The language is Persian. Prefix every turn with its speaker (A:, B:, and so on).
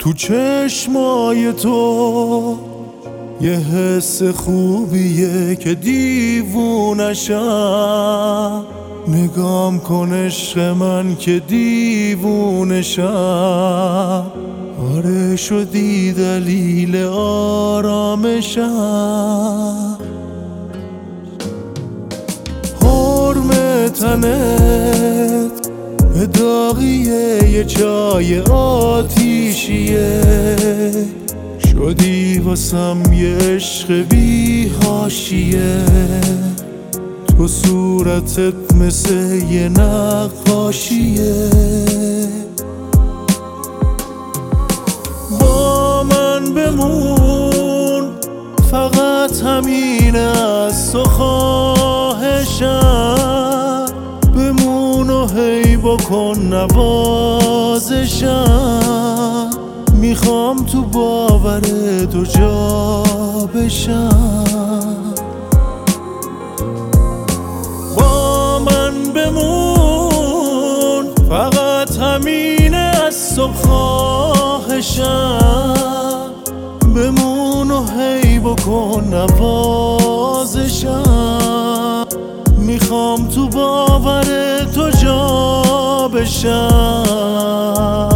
A: تو چشمای تو یه حس خوبیه که دیوونشم. نگام کن عشق من که دیوونشم. آره شدی دلیل آرامشم. حرم تنت به داغیه یه چای آتیشیه. شدی واسم یه عشق بی حاشیه. تو صورتت مثل یه نقاشیه. با من بمون فقط همینه از تو خواهشم. بمون و هی بکن نوازشم. میخوام تو باور تو جا بشم. با من بمون فقط همینه از تو خواهشم. بمون و هی بکن نوازشم. میخوام تو باور تو جا بشم.